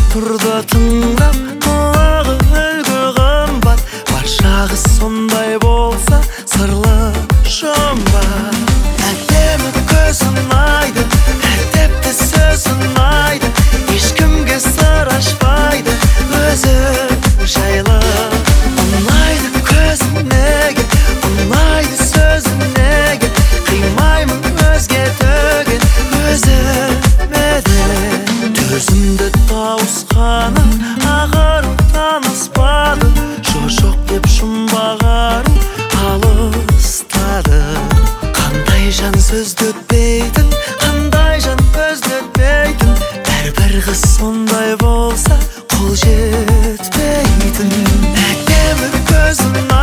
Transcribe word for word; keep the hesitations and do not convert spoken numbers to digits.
тұрды тыңдап, құлағы үлгі қымбат. Бар жағы сондай болса, сырлы жұмбақ. Әдемі көзін айды, әдепті сөзін айды, ешкімге сыр ашпайды, өзі жайлы. Ұнайды көзін неге, ұнайды сөзін неге, қимаймын өзге төге, өзіме де. Төзімді тауысқаны ағару таныспады, жо-жоқ деп жұмбақ ару алыстады. Қандай жан сөзді өтпейтін, қандай жан көзді өтпейтін, әрбір қыз сондай болса қол жетпейтін. Әдемі көзін